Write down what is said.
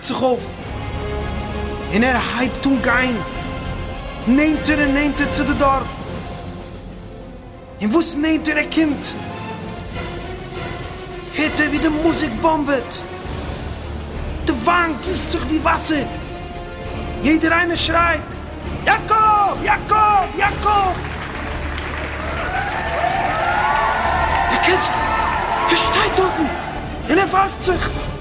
sich auf. Und hypt gehen. Nehnter zu dem Dorf. Und wo nehnter kommt, hört wie die Musik bombet. Der Wagen gießt sich wie Wasser. Jeder eine schreit: Jakob, Jakob, Jakob! Er steht dort und warft sich.